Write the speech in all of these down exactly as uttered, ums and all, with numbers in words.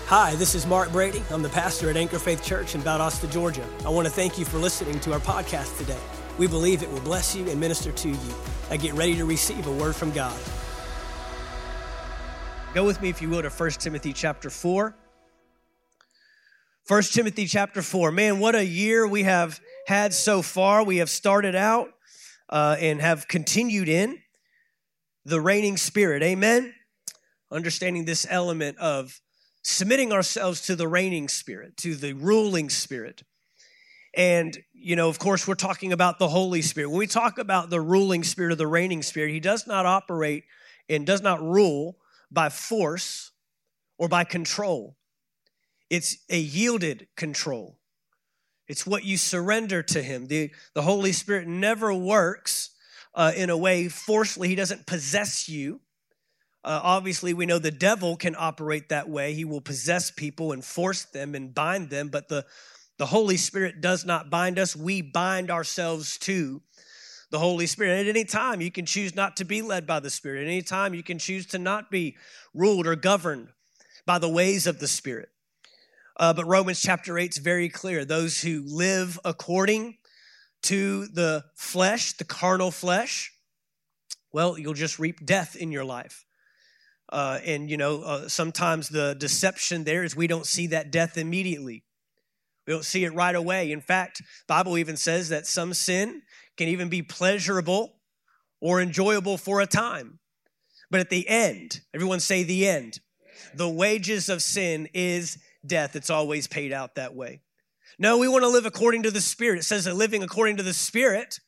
Hi, this is Mark Brady. I'm the pastor at Anchor Faith Church in Valdosta, Georgia. I want to thank you for listening to our podcast today. We believe it will bless you and minister to you. Now get ready to receive a word from God. Go with me, if you will, to First Timothy chapter four. First Timothy chapter four. Man, what a year we have had so far. We have started out uh, and have continued in the reigning spirit. Amen? Understanding this element of submitting ourselves to the reigning spirit, to the ruling spirit. And, you know, of course, we're talking about the Holy Spirit. When we talk about the ruling spirit or the reigning spirit, he does not operate and does not rule by force or by control. It's a yielded control. It's what you surrender to him. The, the Holy Spirit never works uh, in a way forcefully. He doesn't possess you. Uh, obviously, we know the devil can operate that way. He will possess people and force them and bind them, but the, the Holy Spirit does not bind us. We bind ourselves to the Holy Spirit. At any time, you can choose not to be led by the Spirit. At any time, you can choose to not be ruled or governed by the ways of the Spirit. Uh, but Romans chapter eight is very clear. Those who live according to the flesh, the carnal flesh, well, you'll just reap death in your life. Uh, and, you know, uh, sometimes the deception there is we don't see that death immediately. We don't see it right away. In fact, the Bible even says that some sin can even be pleasurable or enjoyable for a time. But at the end, everyone say the end. The wages of sin is death. It's always paid out that way. No, we want to live according to the Spirit. It says that living according to the Spirit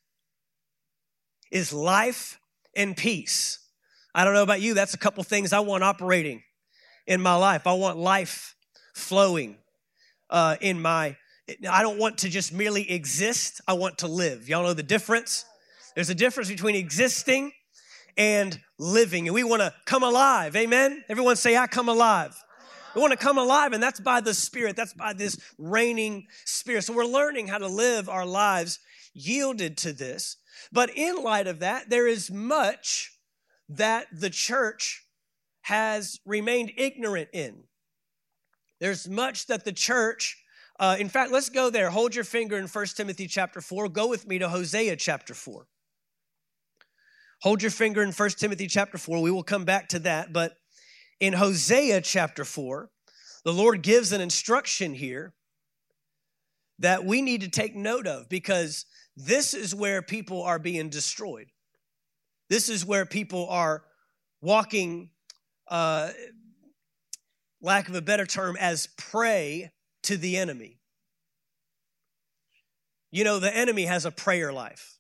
is life and peace. I don't know about you, that's a couple things I want operating in my life. I want life flowing uh, in my, I don't want to just merely exist, I want to live. Y'all know the difference? There's a difference between existing and living, and we want to come alive, amen? Everyone say, I come alive. We want to come alive, and that's by the Spirit. That's by this reigning Spirit. So we're learning how to live our lives yielded to this. But in light of that, there is much that the church has remained ignorant in. There's much that the church, uh, in fact, let's go there. Hold your finger in First Timothy chapter four. Go with me to Hosea chapter four. Hold your finger in First Timothy chapter four. We will come back to that. But in Hosea chapter four, the Lord gives an instruction here that we need to take note of, because this is where people are being destroyed. This is where people are walking, uh, lack of a better term, as prey to the enemy. You know, the enemy has a prayer life.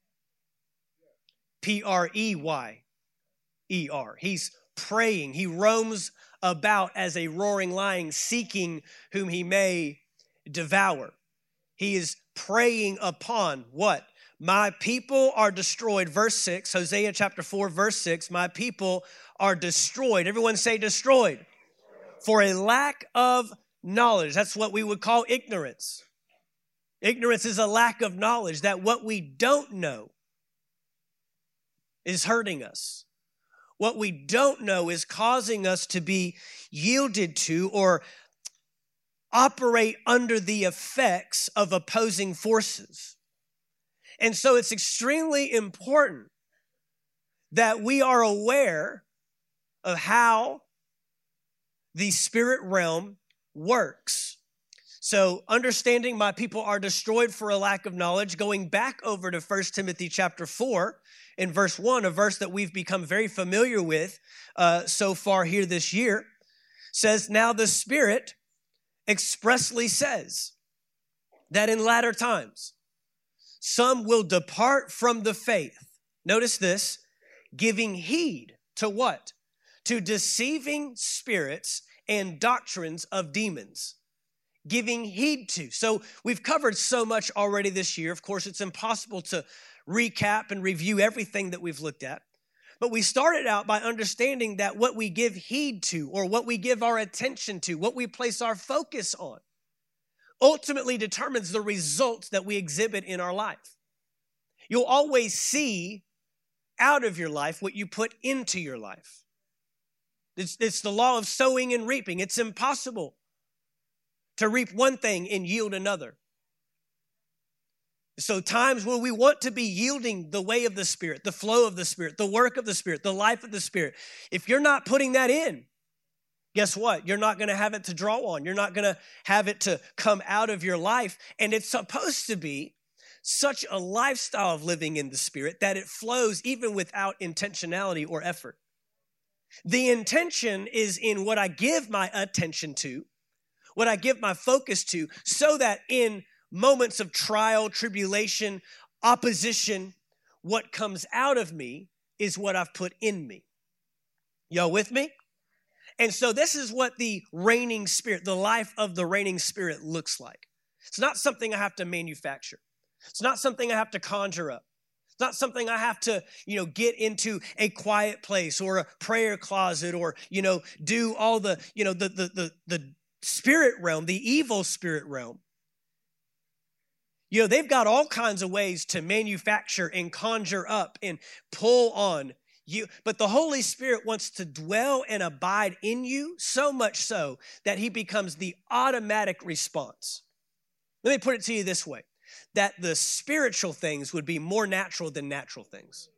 P R E Y E R. He's praying. He roams about as a roaring lion, seeking whom he may devour. He is preying upon what? My people are destroyed. Verse six, Hosea chapter four, verse six, my people are destroyed. Everyone say destroyed. For a lack of knowledge. That's what we would call ignorance. Ignorance is a lack of knowledge, that what we don't know is hurting us. What we don't know is causing us to be yielded to or operate under the effects of opposing forces. And so it's extremely important that we are aware of how the spirit realm works. So understanding my people are destroyed for a lack of knowledge, going back over to First Timothy chapter four in verse one, a verse that we've become very familiar with uh, so far here this year, says, now the Spirit expressly says that in latter times, some will depart from the faith. Notice this, giving heed to what? To deceiving spirits and doctrines of demons. Giving heed to. So we've covered so much already this year. Of course, it's impossible to recap and review everything that we've looked at. But we started out by understanding that what we give heed to, or what we give our attention to, what we place our focus on, ultimately determines the results that we exhibit in our life. You'll always see out of your life what you put into your life. It's, it's the law of sowing and reaping. It's impossible to reap one thing and yield another. So times where we want to be yielding the way of the Spirit, the flow of the Spirit, the work of the Spirit, the life of the Spirit, if you're not putting that in, guess what? You're not going to have it to draw on. You're not going to have it to come out of your life. And it's supposed to be such a lifestyle of living in the Spirit that it flows even without intentionality or effort. The intention is in what I give my attention to, what I give my focus to, so that in moments of trial, tribulation, opposition, what comes out of me is what I've put in me. Y'all with me? And so this is what the reigning Spirit, the life of the reigning Spirit looks like. It's not something I have to manufacture. It's not something I have to conjure up. It's not something I have to, you know, get into a quiet place or a prayer closet or, you know, do all the, you know, the the the, the spirit realm, the evil spirit realm. You know, they've got all kinds of ways to manufacture and conjure up and pull on you. But the Holy Spirit wants to dwell and abide in you so much so that he becomes the automatic response. Let me put it to you this way, that the spiritual things would be more natural than natural things.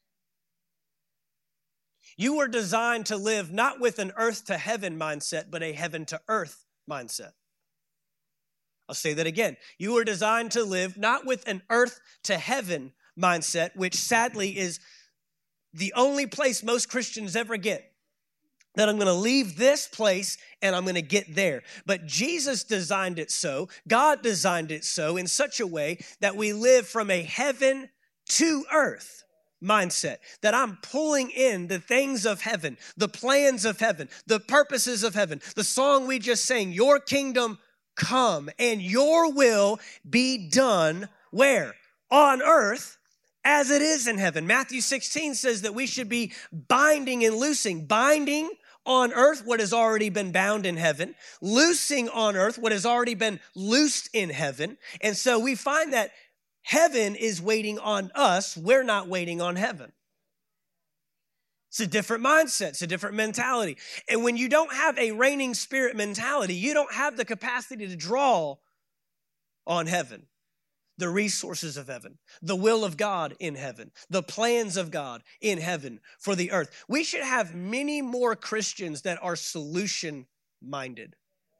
You were designed to live not with an earth to heaven mindset, but a heaven to earth mindset. I'll say that again. You were designed to live not with an earth to heaven mindset, which sadly is the only place most Christians ever get. That I'm going to leave this place and I'm going to get there. But Jesus designed it so, God designed it so in such a way that we live from a heaven to earth mindset. That I'm pulling in the things of heaven, the plans of heaven, the purposes of heaven. The song we just sang, your kingdom come and your will be done where? On earth as it is in heaven. Matthew sixteen says that we should be binding and loosing. Binding on earth what has already been bound in heaven. Loosing on earth what has already been loosed in heaven. And so we find that heaven is waiting on us. We're not waiting on heaven. It's a different mindset. It's a different mentality. And when you don't have a reigning spirit mentality, you don't have the capacity to draw on heaven, the resources of heaven, the will of God in heaven, the plans of God in heaven for the earth. We should have many more Christians that are solution-minded.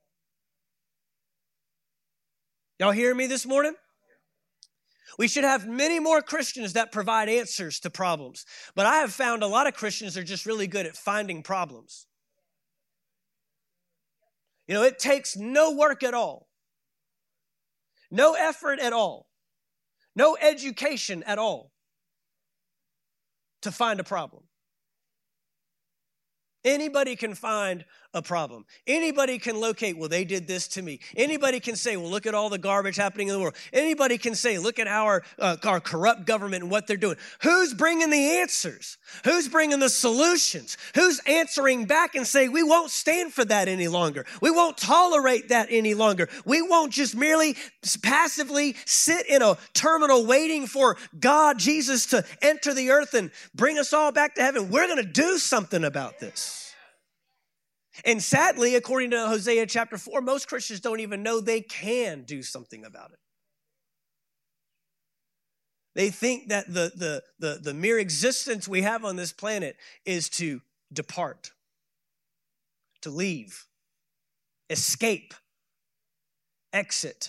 Y'all hear me this morning? We should have many more Christians that provide answers to problems. But I have found a lot of Christians are just really good at finding problems. You know, it takes no work at all, no effort at all, no education at all to find a problem. Anybody can find a problem. Anybody can locate, well, they did this to me. Anybody can say, well, look at all the garbage happening in the world. Anybody can say, look at our, uh, our corrupt government and what they're doing. Who's bringing the answers? Who's bringing the solutions? Who's answering back and saying, we won't stand for that any longer. We won't tolerate that any longer. We won't just merely passively sit in a terminal waiting for God, Jesus, to enter the earth and bring us all back to heaven. We're going to do something about this. And sadly, according to Hosea chapter four, most Christians don't even know they can do something about it. They think that the, the, the, the mere existence we have on this planet is to depart, to leave, escape, exit.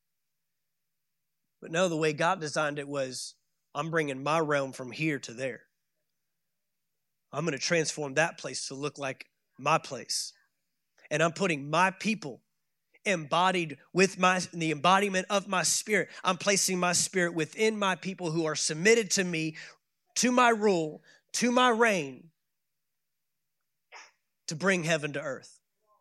But no, the way God designed it was, I'm bringing my realm from here to there. I'm going to transform that place to look like my place. And I'm putting my people embodied with my the embodiment of my spirit. I'm placing my spirit within my people who are submitted to me, to my rule, to my reign, to bring heaven to earth.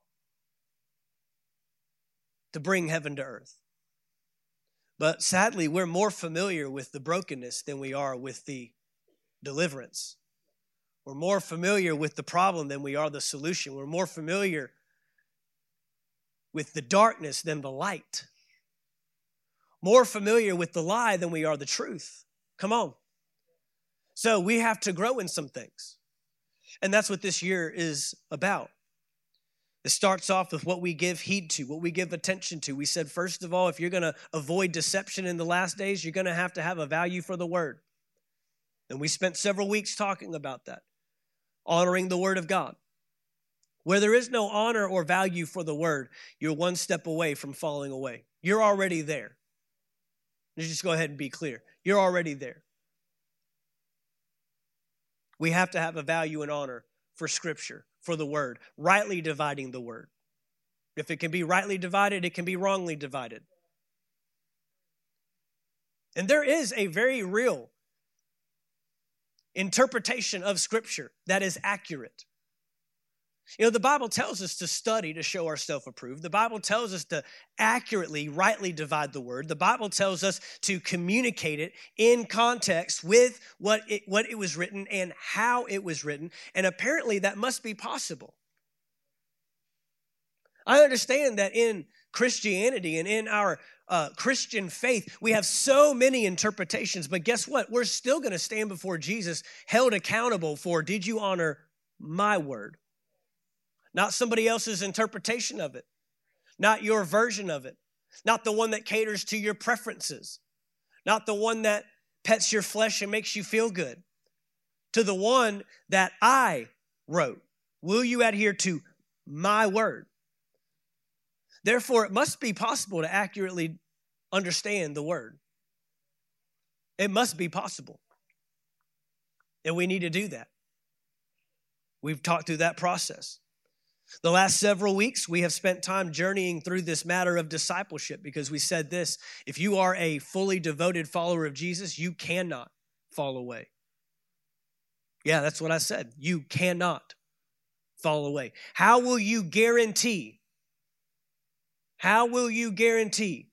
To bring heaven to earth. But sadly, we're more familiar with the brokenness than we are with the deliverance. We're more familiar with the problem than we are the solution. We're more familiar with the darkness than the light. More familiar with the lie than we are the truth. Come on. So we have to grow in some things. And that's what this year is about. It starts off with what we give heed to, what we give attention to. We said, first of all, if you're going to avoid deception in the last days, you're going to have to have a value for the word. And we spent several weeks talking about that, honoring the word of God. Where there is no honor or value for the word, you're one step away from falling away. You're already there. Let's just go ahead and be clear. You're already there. We have to have a value and honor for Scripture, for the word, rightly dividing the word. If it can be rightly divided, it can be wrongly divided. And there is a very real interpretation of Scripture that is accurate. You know, the Bible tells us to study to show ourselves approved. The Bible tells us to accurately, rightly divide the word. The Bible tells us to communicate it in context with what it, what it was written and how it was written. And apparently that must be possible. I understand that in Christianity and in our uh, Christian faith, we have so many interpretations. But guess what? We're still going to stand before Jesus held accountable for, did you honor my word? Not somebody else's interpretation of it, not your version of it, not the one that caters to your preferences, not the one that pets your flesh and makes you feel good, to the one that I wrote. Will you adhere to my word? Therefore, it must be possible to accurately understand the word. It must be possible. And we need to do that. We've talked through that process. The last several weeks, we have spent time journeying through this matter of discipleship because we said this, if you are a fully devoted follower of Jesus, you cannot fall away. Yeah, that's what I said. You cannot fall away. How will you guarantee, how will you guarantee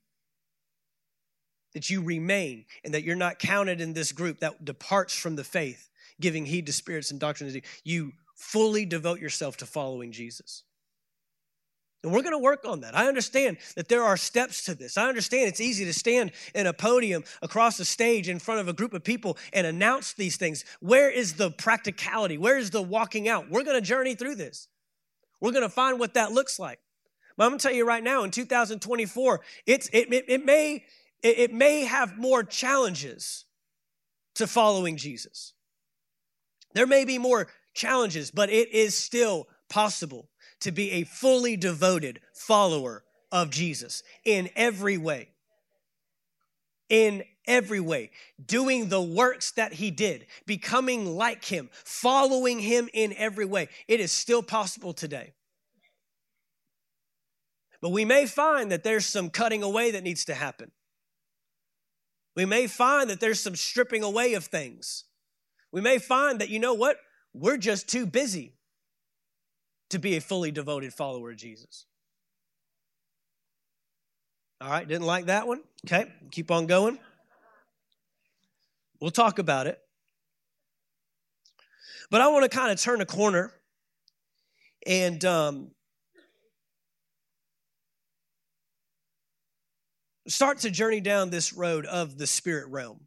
that you remain and that you're not counted in this group that departs from the faith, giving heed to spirits and doctrines? You fully devote yourself to following Jesus. And we're going to work on that. I understand that there are steps to this. I understand it's easy to stand in a podium across the stage in front of a group of people and announce these things. Where is the practicality? Where is the walking out? We're going to journey through this. We're going to find what that looks like. But I'm going to tell you right now, in two thousand twenty-four, it's, it, it, it, may, it, it may have more challenges to following Jesus. There may be more challenges, but it is still possible to be a fully devoted follower of Jesus in every way. In every way. Doing the works that he did, becoming like him, following him in every way. It is still possible today. But we may find that there's some cutting away that needs to happen. We may find that there's some stripping away of things. We may find that, you know what? We're just too busy to be a fully devoted follower of Jesus. All right, didn't like that one? Okay, keep on going. We'll talk about it. But I want to kind of turn a corner and um, start to journey down this road of the spirit realm.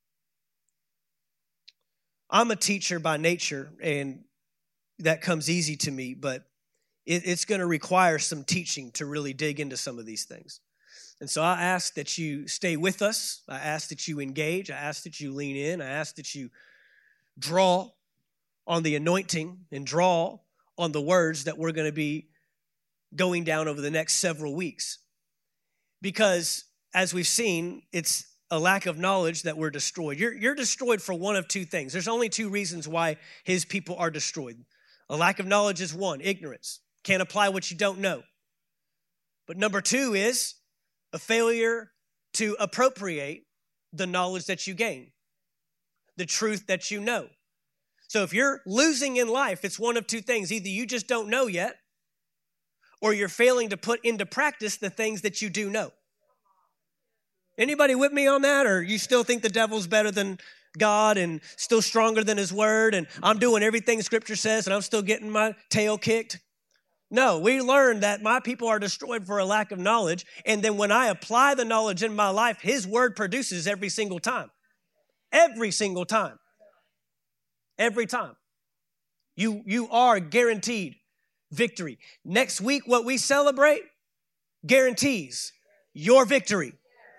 I'm a teacher by nature, and that comes easy to me, but it, it's going to require some teaching to really dig into some of these things. And so I ask that you stay with us. I ask that you engage. I ask that you lean in. I ask that you draw on the anointing and draw on the words that we're going to be going down over the next several weeks. Because as we've seen, it's a lack of knowledge that we're destroyed. You're, you're destroyed for one of two things. There's only two reasons why his people are destroyed. A lack of knowledge is one, ignorance. Can't apply what you don't know. But number two is a failure to appropriate the knowledge that you gain, the truth that you know. So if you're losing in life, it's one of two things. Either you just don't know yet, or you're failing to put into practice the things that you do know. Anybody with me on that? Or you still think the devil's better than God and still stronger than his word and I'm doing everything Scripture says and I'm still getting my tail kicked? No, we learned that my people are destroyed for a lack of knowledge. And then when I apply the knowledge in my life, his word produces every single time. Every single time. Every time. You, you are guaranteed victory. Next week, what we celebrate guarantees your victory.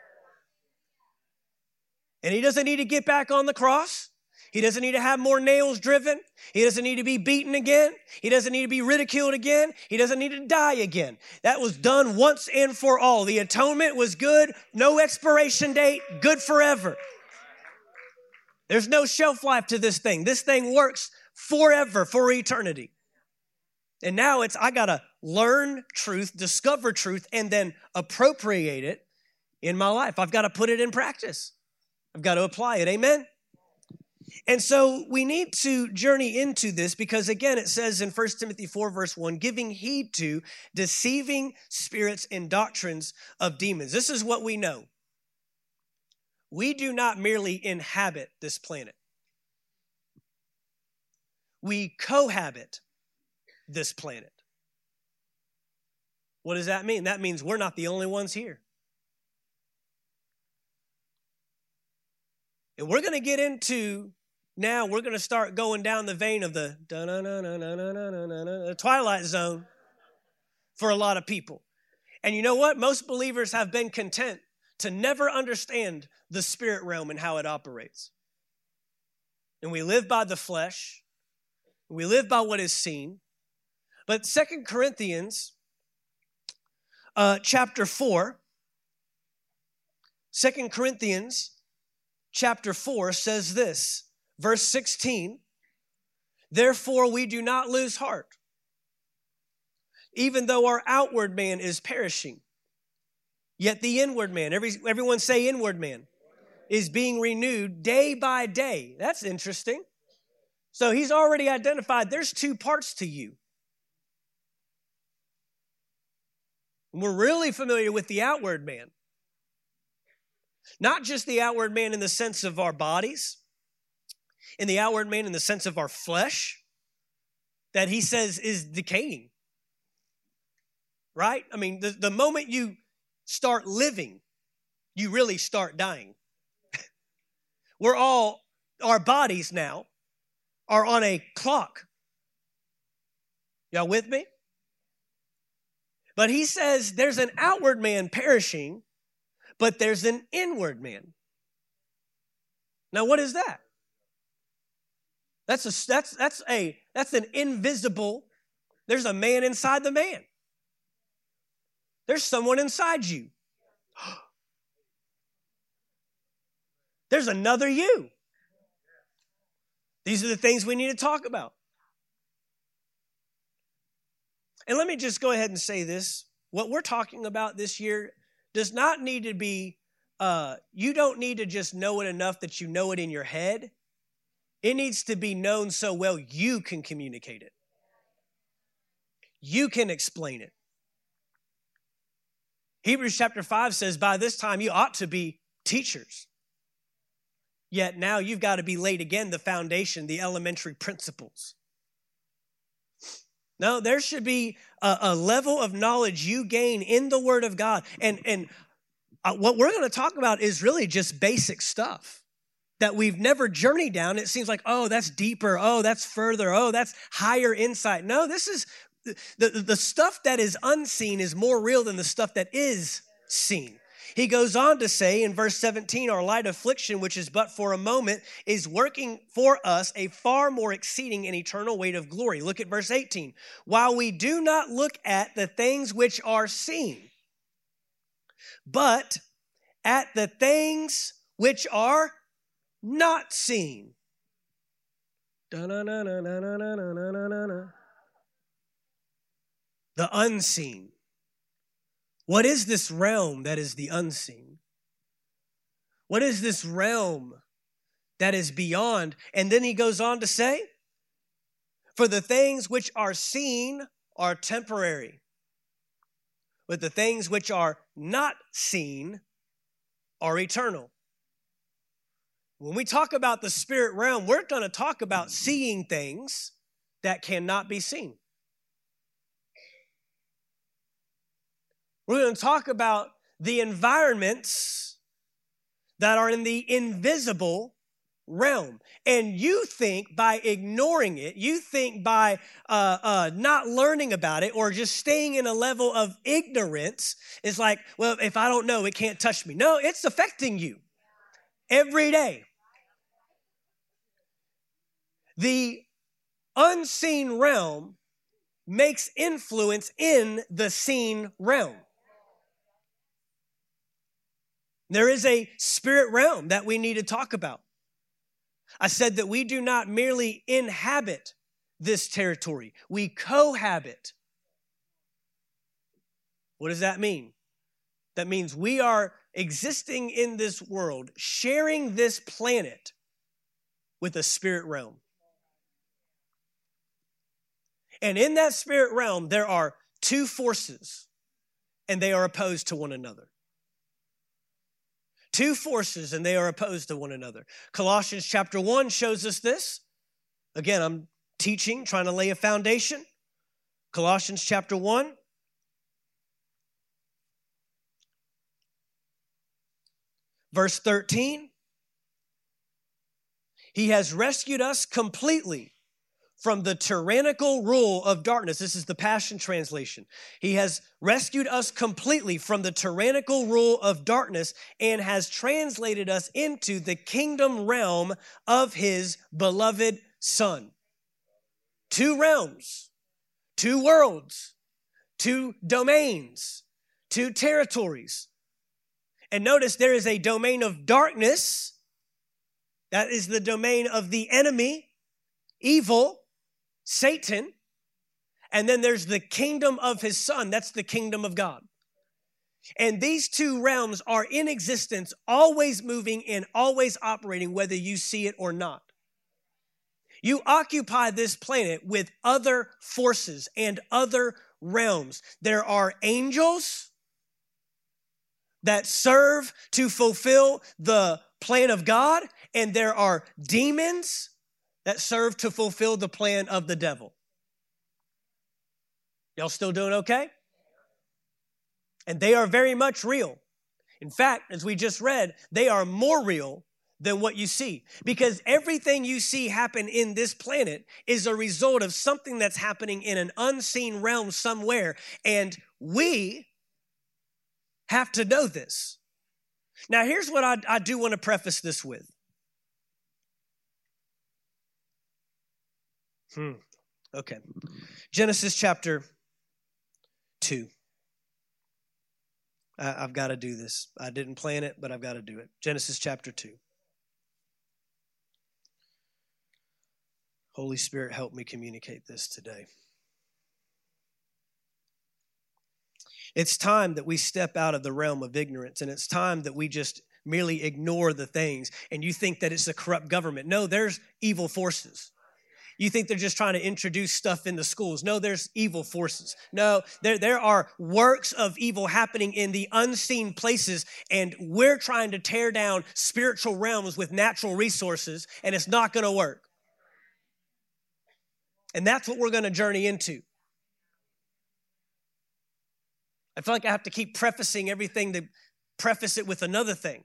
And he doesn't need to get back on the cross. He doesn't need to have more nails driven. He doesn't need to be beaten again. He doesn't need to be ridiculed again. He doesn't need to die again. That was done once and for all. The atonement was good, no expiration date, good forever. There's no shelf life to this thing. This thing works forever, for eternity. And now it's, I got to learn truth, discover truth, and then appropriate it in my life. I've got to put it in practice. I've got to apply it. Amen? And so we need to journey into this because, again, it says in First Timothy four, verse one, giving heed to deceiving spirits and doctrines of demons. This is what we know. We do not merely inhabit this planet. We cohabit this planet. What does that mean? That means we're not the only ones here. And we're going to get into, now we're going to start going down the vein of the the Twilight Zone for a lot of people. And you know what? Most believers have been content to never understand the spirit realm and how it operates. And we live by the flesh. We live by what is seen. But Second Corinthians uh, chapter four, Second Corinthians chapter four says this, verse sixteen, therefore we do not lose heart, even though our outward man is perishing, yet the inward man, every, everyone say inward man, is being renewed day by day. That's interesting. So he's already identified there's two parts to you. We're really familiar with the outward man. Not just the outward man in the sense of our bodies, in the outward man in the sense of our flesh, that he says is decaying. Right? I mean, the, the moment you start living, you really start dying. We're all, our bodies now are on a clock. Y'all with me? But he says there's an outward man perishing, but there's an inward man. Now, what is that? That's a that's that's a that's an invisible. There's a man inside the man. There's someone inside you. There's another you. These are the things we need to talk about. And let me just go ahead and say this. What we're talking about this year does not need to be, uh, you don't need to just know it enough that you know it in your head. It needs to be known so well you can communicate it. You can explain it. Hebrews chapter five says, by this time you ought to be teachers. Yet now you've got to be laid again the foundation, the elementary principles. No, there should be a, a level of knowledge you gain in the Word of God. And, and uh, what we're going to talk about is really just basic stuff that we've never journeyed down. It seems like, oh, that's deeper. Oh, that's further. Oh, that's higher insight. No, this is the, the, the stuff that is unseen is more real than the stuff that is seen. He goes on to say in verse seventeen, our light affliction, which is but for a moment, is working for us a far more exceeding and eternal weight of glory. Look at verse eighteen. While we do not look at the things which are seen, but at the things which are not seen. The unseen. What is this realm that is the unseen? What is this realm that is beyond? And then he goes on to say, for the things which are seen are temporary, but the things which are not seen are eternal. When we talk about the spirit realm, we're going to talk about seeing things that cannot be seen. We're going to talk about the environments that are in the invisible realm. And you think by ignoring it, you think by uh, uh, not learning about it or just staying in a level of ignorance, it's like, well, if I don't know, it can't touch me. No, it's affecting you every day. The unseen realm makes influence in the seen realm. There is a spirit realm that we need to talk about. I said that we do not merely inhabit this territory, we cohabit. What does that mean? That means we are existing in this world, sharing this planet with a spirit realm. And in that spirit realm, there are two forces, and they are opposed to one another. Two forces, and they are opposed to one another. Colossians chapter one shows us this. Again, I'm teaching, trying to lay a foundation. Colossians chapter one. Verse thirteen. He has rescued us completely from the tyrannical rule of darkness. This is the Passion Translation. He has rescued us completely from the tyrannical rule of darkness and has translated us into the kingdom realm of his beloved Son. Two realms, two worlds, two domains, two territories. And notice there is a domain of darkness. That is the domain of the enemy, evil, Satan, and then there's the kingdom of his Son. That's the kingdom of God. And these two realms are in existence, always moving and always operating, whether you see it or not. You occupy this planet with other forces and other realms. There are angels that serve to fulfill the plan of God, and there are demons that serve to fulfill the plan of the devil. Y'all still doing okay? And they are very much real. In fact, as we just read, they are more real than what you see. Because everything you see happen in this planet is a result of something that's happening in an unseen realm somewhere. And we have to know this. Now, here's what I, I do want to preface this with. Hmm. Okay. Genesis chapter two. I, I've got to do this. I didn't plan it, but I've got to do it. Genesis chapter two. Holy Spirit, help me communicate this today. It's time that we step out of the realm of ignorance, and it's time that we just merely ignore the things, and you think that it's a corrupt government. No, there's evil forces. You think they're just trying to introduce stuff in the schools. No, there's evil forces. No, there, there are works of evil happening in the unseen places, and we're trying to tear down spiritual realms with natural resources, and it's not going to work. And that's what we're going to journey into. I feel like I have to keep prefacing everything to preface it with another thing.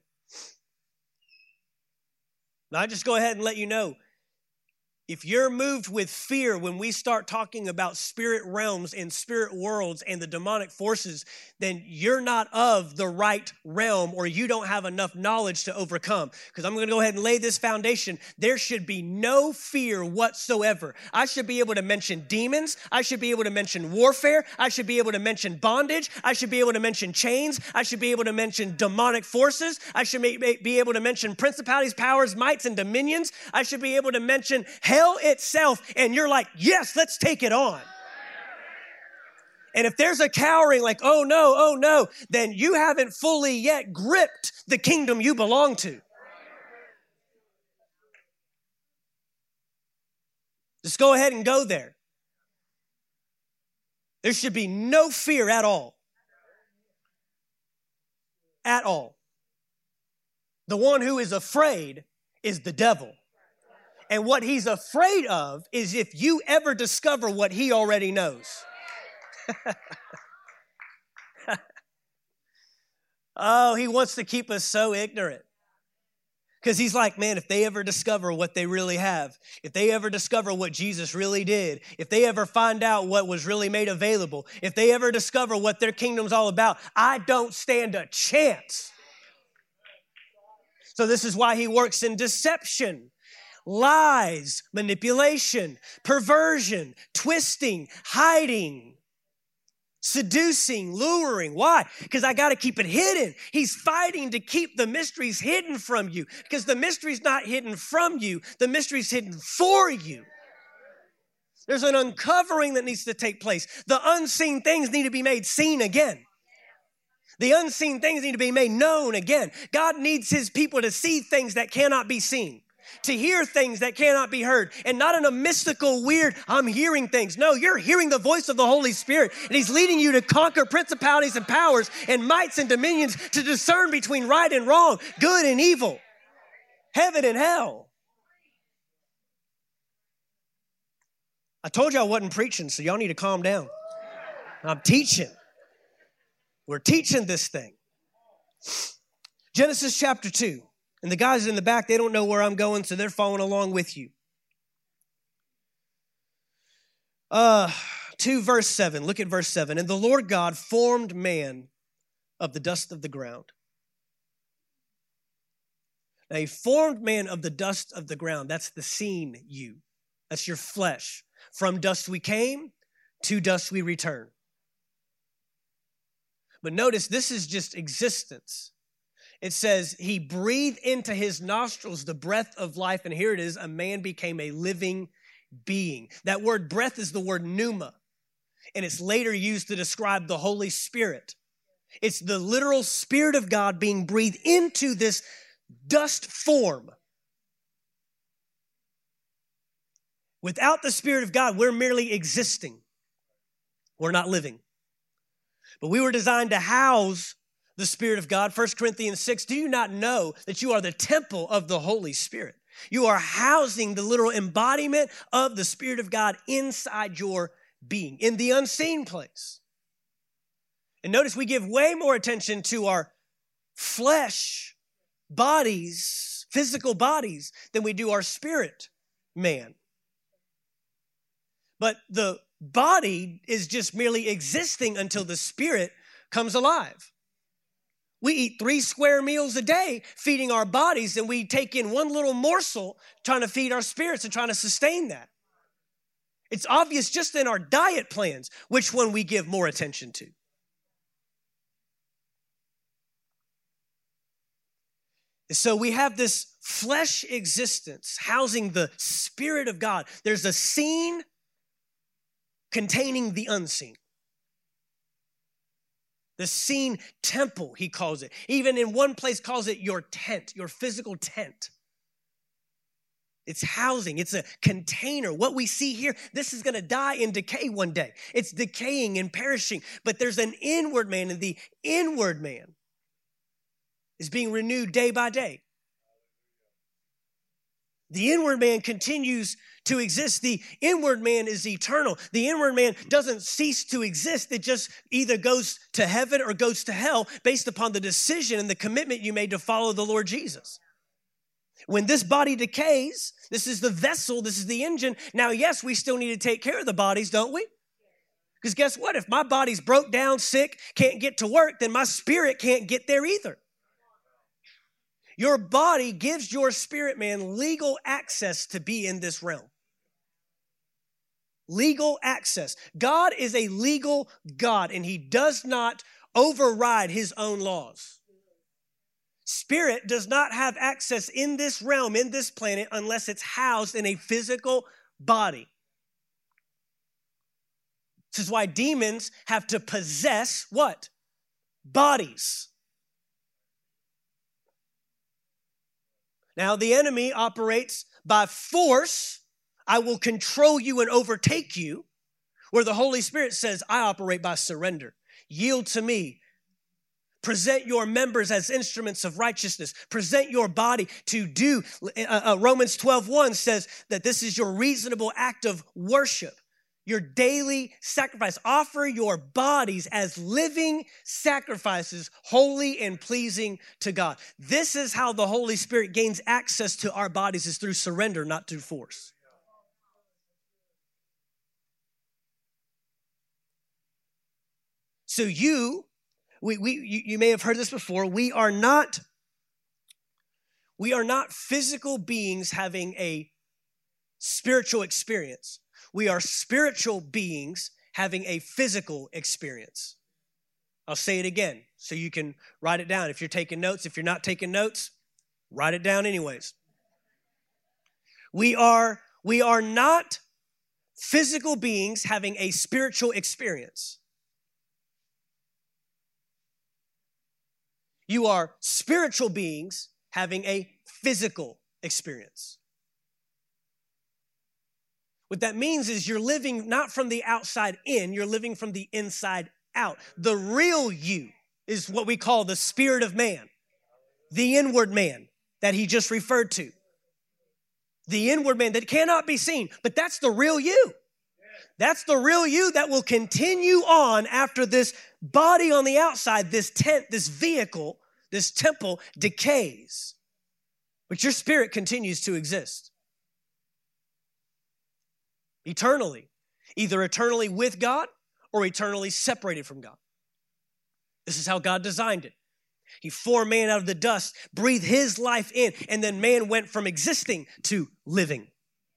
Now, I just go ahead and let you know, if you're moved with fear when we start talking about spirit realms and spirit worlds and the demonic forces, then you're not of the right realm, or you don't have enough knowledge to overcome. Because I'm going to go ahead and lay this foundation. There should be no fear whatsoever. I should be able to mention demons. I should be able to mention warfare. I should be able to mention bondage. I should be able to mention chains. I should be able to mention demonic forces. I should be able to mention principalities, powers, mights, and dominions. I should be able to mention hell itself, and you're like, yes, let's take it on. And if there's a cowering like, oh no, oh no, then you haven't fully yet gripped the kingdom you belong to. Just go ahead and go there. There should be no fear at all. At all. The one who is afraid is the devil. And what he's afraid of is if you ever discover what he already knows. Oh, he wants to keep us so ignorant. Because he's like, man, if they ever discover what they really have, if they ever discover what Jesus really did, if they ever find out what was really made available, if they ever discover what their kingdom's all about, I don't stand a chance. So this is why he works in deception, lies, manipulation, perversion, twisting, hiding, seducing, luring. Why? Because I got to keep it hidden. He's fighting to keep the mysteries hidden from you, because the mystery's not hidden from you. The mystery's hidden for you. There's an uncovering that needs to take place. The unseen things need to be made seen again. The unseen things need to be made known again. God needs his people to see things that cannot be seen, to hear things that cannot be heard, and not in a mystical, weird, I'm hearing things. No, you're hearing the voice of the Holy Spirit, and he's leading you to conquer principalities and powers and mights and dominions, to discern between right and wrong, good and evil, heaven and hell. I told you I wasn't preaching, so y'all need to calm down. I'm teaching. We're teaching this thing. Genesis chapter two. And the guys in the back, they don't know where I'm going, so they're following along with you. Uh, two verse seven. Look at verse seven. And the Lord God formed man of the dust of the ground. Now he formed man of the dust of the ground. That's the seen you. That's your flesh. From dust we came, to dust we return. But notice, this is just existence. It says he breathed into his nostrils the breath of life. And here it is, a man became a living being. That word breath is the word pneuma. And it's later used to describe the Holy Spirit. It's the literal Spirit of God being breathed into this dust form. Without the Spirit of God, we're merely existing. We're not living. But we were designed to house the Spirit of God. First Corinthians six, do you not know that you are the temple of the Holy Spirit? You are housing the literal embodiment of the Spirit of God inside your being, in the unseen place. And notice we give way more attention to our flesh, bodies, physical bodies, than we do our spirit man. But the body is just merely existing until the spirit comes alive. We eat three square meals a day feeding our bodies, and we take in one little morsel trying to feed our spirits and trying to sustain that. It's obvious just in our diet plans which one we give more attention to. So we have this flesh existence housing the Spirit of God. There's a seen containing the unseen. The seen temple, he calls it. Even in one place calls it your tent, your physical tent. It's housing. It's a container. What we see here, this is going to die and decay one day. It's decaying and perishing. But there's an inward man, and the inward man is being renewed day by day. The inward man continues to exist. The inward man is eternal. The inward man doesn't cease to exist. It just either goes to heaven or goes to hell based upon the decision and the commitment you made to follow the Lord Jesus. When this body decays, this is the vessel, this is the engine. Now, yes, we still need to take care of the bodies, don't we? Because guess what? If my body's broke down, sick, can't get to work, then my spirit can't get there either. Your body gives your spirit man legal access to be in this realm. Legal access. God is a legal God, and he does not override his own laws. Spirit does not have access in this realm, in this planet, unless it's housed in a physical body. This is why demons have to possess what? Bodies. Now, the enemy operates by force. I will control you and overtake you. Where the Holy Spirit says, I operate by surrender. Yield to me. Present your members as instruments of righteousness. Present your body to do. Uh, uh, Romans twelve one says that this is your reasonable act of worship. your daily sacrifice. Offer your bodies as living sacrifices, holy and pleasing to God. This is how the Holy Spirit gains access to our bodies, is through surrender, not through force. So you, we, we, you, you may have heard this before, we are not, we are not physical beings having a spiritual experience. We are spiritual beings having a physical experience. I'll say it again so you can write it down. If you're taking notes, if you're not taking notes, write it down anyways. We are, we are not physical beings having a spiritual experience. You are spiritual beings having a physical experience. What that means is you're living not from the outside in, you're living from the inside out. The real you is what we call the spirit of man, the inward man that he just referred to. The inward man that cannot be seen, but that's the real you. That's the real you that will continue on after this body on the outside, this tent, this vehicle, this temple decays. But your spirit continues to exist. Eternally, either eternally with God or eternally separated from God. This is how God designed it. He formed man out of the dust, breathed his life in, and then man went from existing to living.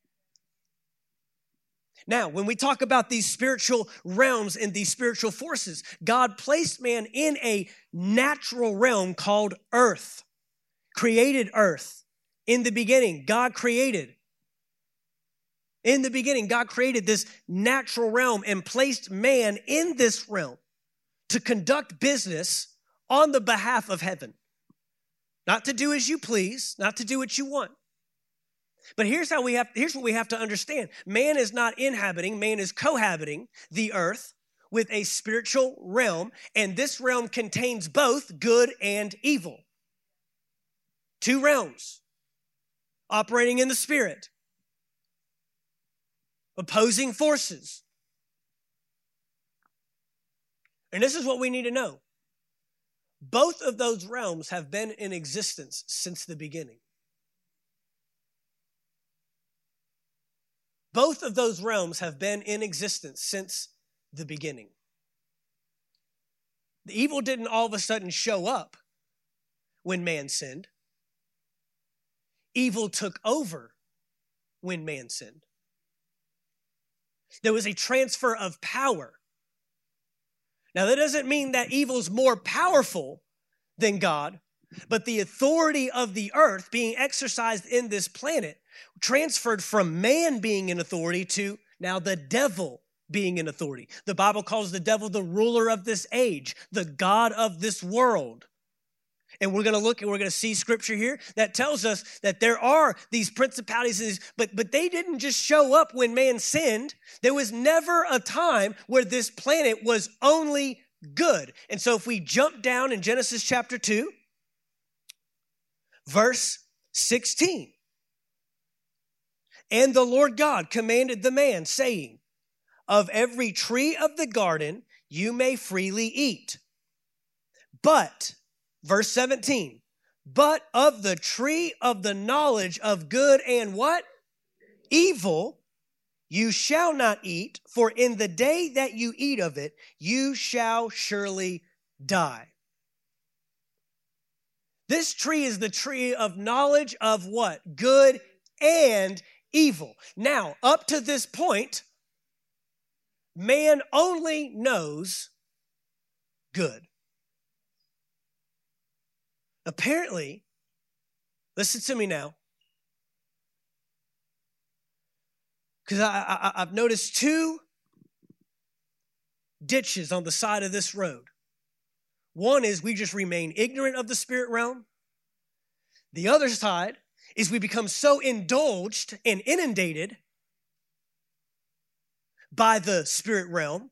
Now, when we talk about these spiritual realms and these spiritual forces, God placed man in a natural realm called earth, created earth. In the beginning, God created. In the beginning, God created this natural realm and placed man in this realm to conduct business on the behalf of heaven. Not to do as you please, not to do what you want. But here's how we have, here's what we have to understand. Man is not inhabiting, man is cohabiting the earth with a spiritual realm, and this realm contains both good and evil. Two realms operating in the spirit. Opposing forces. And this is what we need to know. Both of those realms have been in existence since the beginning. Both of those realms have been in existence since the beginning. The evil didn't all of a sudden show up when man sinned. Evil took over when man sinned. There was a transfer of power. Now, that doesn't mean that evil's more powerful than God, but the authority of the earth being exercised in this planet transferred from man being in authority to now the devil being in authority. The Bible calls the devil the ruler of this age, the god of this world. And we're going to look and we're going to see scripture here that tells us that there are these principalities, and these, but, but they didn't just show up when man sinned. There was never a time where this planet was only good. And so if we jump down in Genesis chapter two, verse sixteen. And the Lord God commanded the man, saying, of every tree of the garden you may freely eat. But verse seventeen, but of the tree of the knowledge of good and what? Evil, you shall not eat, for in the day that you eat of it, you shall surely die. This tree is the tree of knowledge of what? Good and evil. Now, up to this point, man only knows good. Apparently, listen to me now, because I, I, I've noticed two ditches on the side of this road. One is we just remain ignorant of the spirit realm. The other side is we become so indulged and inundated by the spirit realm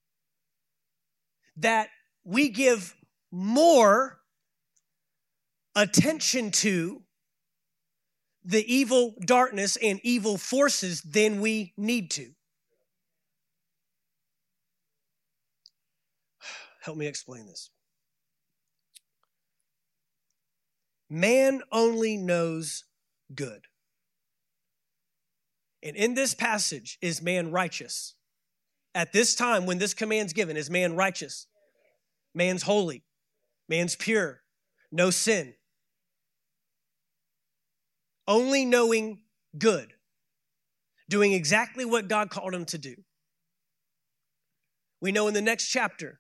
that we give more attention to the evil darkness and evil forces than we need to. Help me explain this. Man only knows good. And in this passage, is man righteous? At this time, when this command's given, is man righteous? Man's holy. Man's pure. No sin. Only knowing good. Doing exactly what God called him to do. We know in the next chapter,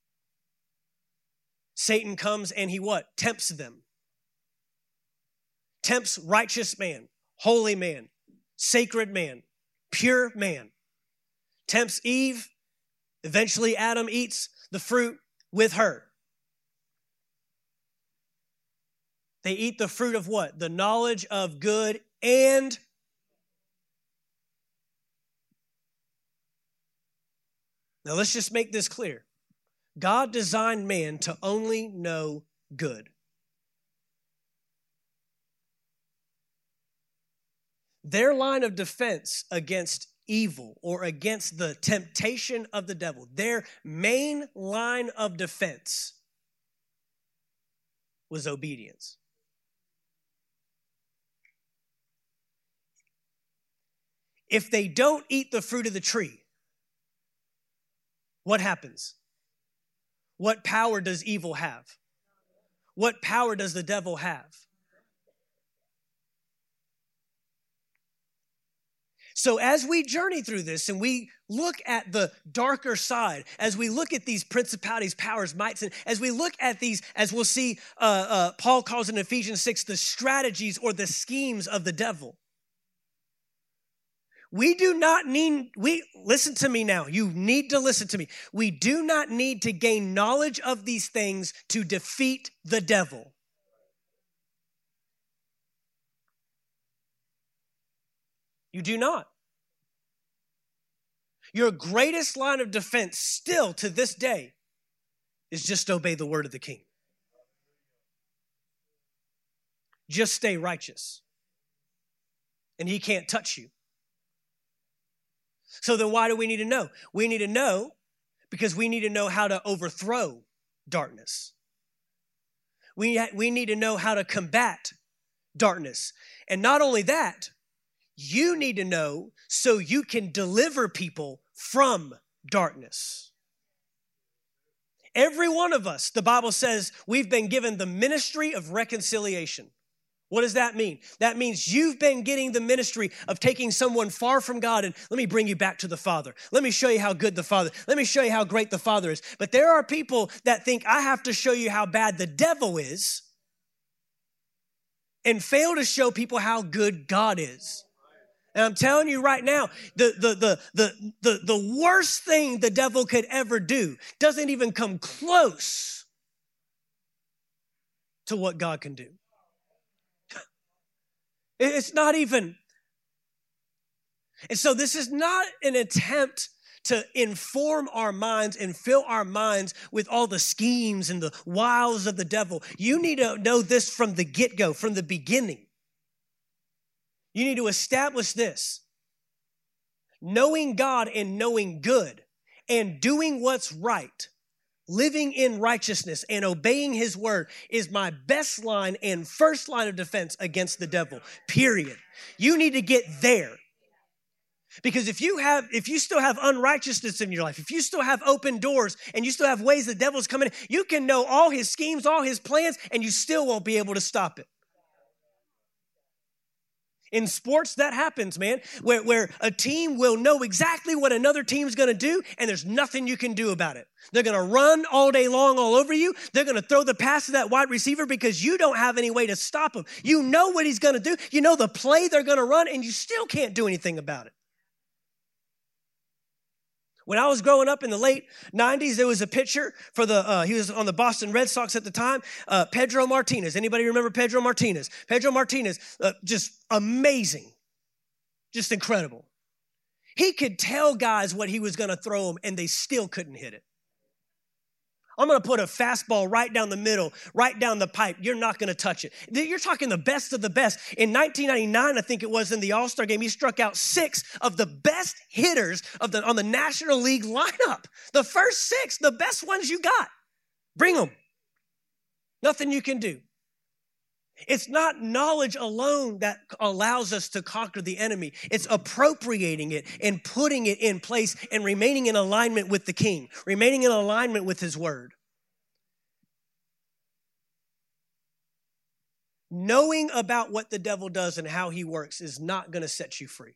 Satan comes and he what? Tempts them. Tempts righteous man, holy man, sacred man, pure man. Tempts Eve. Eventually Adam eats the fruit with her. They eat the fruit of what? The knowledge of good and now let's just make this clear. God designed man to only know good. Their line of defense against evil or against the temptation of the devil, their main line of defense was obedience. If they don't eat the fruit of the tree, what happens? What power does evil have? What power does the devil have? So as we journey through this and we look at the darker side, as we look at these principalities, powers, mights, and as we look at these, as we'll see, uh, uh, Paul calls in Ephesians six, the strategies or the schemes of the devil. We do not need, we, listen to me now. You need to listen to me. We do not need to gain knowledge of these things to defeat the devil. You do not. Your greatest line of defense still to this day is just obey the word of the king. Just stay righteous. And he can't touch you. So then why do we need to know? We need to know because we need to know how to overthrow darkness. We, ha- we need to know how to combat darkness. And not only that, you need to know so you can deliver people from darkness. Every one of us, the Bible says, we've been given the ministry of reconciliation. What does that mean? That means you've been getting the ministry of taking someone far from God and let me bring you back to the Father. Let me show you how good the Father, let me show you how great the Father is. But there are people that think I have to show you how bad the devil is and fail to show people how good God is. And I'm telling you right now, the, the, the, the, the, the worst thing the devil could ever do doesn't even come close to what God can do. It's not even. And so this is not an attempt to inform our minds and fill our minds with all the schemes and the wiles of the devil. You need to know this from the get-go, from the beginning. You need to establish this. Knowing God and knowing good and doing what's right, living in righteousness and obeying his word is my best line and first line of defense against the devil, period. You need to get there. Because if you have, if you still have unrighteousness in your life, if you still have open doors and you still have ways the devil's coming in, you can know all his schemes, all his plans, and you still won't be able to stop it. In sports, that happens, man, where, where a team will know exactly what another team's going to do, and there's nothing you can do about it. They're going to run all day long all over you. They're going to throw the pass to that wide receiver because you don't have any way to stop him. You know what he's going to do. You know the play they're going to run, and you still can't do anything about it. When I was growing up in the late nineties, there was a pitcher for the, uh, he was on the Boston Red Sox at the time, uh, Pedro Martinez. Anybody remember Pedro Martinez? Pedro Martinez, uh, just amazing, just incredible. He could tell guys what he was going to throw them, and they still couldn't hit it. I'm going to put a fastball right down the middle, right down the pipe. You're not going to touch it. You're talking the best of the best. In nineteen ninety-nine, I think it was in the All-Star game, he struck out six of the best hitters of the on the National League lineup. The first six, the best ones you got. Bring them. Nothing you can do. It's not knowledge alone that allows us to conquer the enemy. It's appropriating it and putting it in place and remaining in alignment with the King, remaining in alignment with his word. Knowing about what the devil does and how he works is not going to set you free.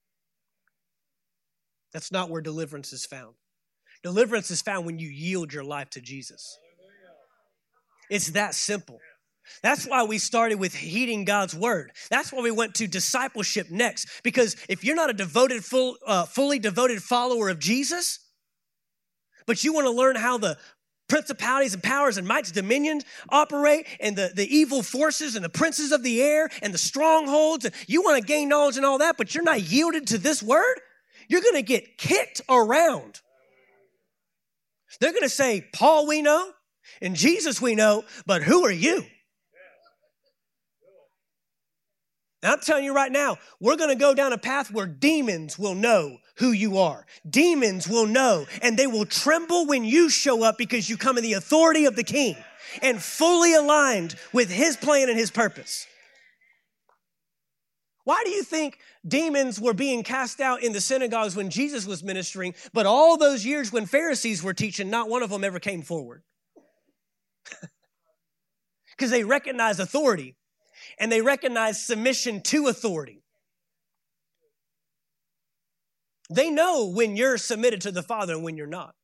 That's not where deliverance is found. Deliverance is found when you yield your life to Jesus. It's that simple. That's why we started with heeding God's word. That's why we went to discipleship next. Because if you're not a devoted, full, uh, fully devoted follower of Jesus, but you want to learn how the principalities and powers and mights, dominions operate, and the, the evil forces and the princes of the air and the strongholds, and you want to gain knowledge and all that, but you're not yielded to this word, you're going to get kicked around. They're going to say, Paul we know, and Jesus we know, but who are you? And I'm telling you right now, we're going to go down a path where demons will know who you are. Demons will know, and they will tremble when you show up because you come in the authority of the King and fully aligned with his plan and his purpose. Why do you think demons were being cast out in the synagogues when Jesus was ministering, but all those years when Pharisees were teaching, not one of them ever came forward? Because they recognize authority. And they recognize submission to authority. They know when you're submitted to the Father and when you're not.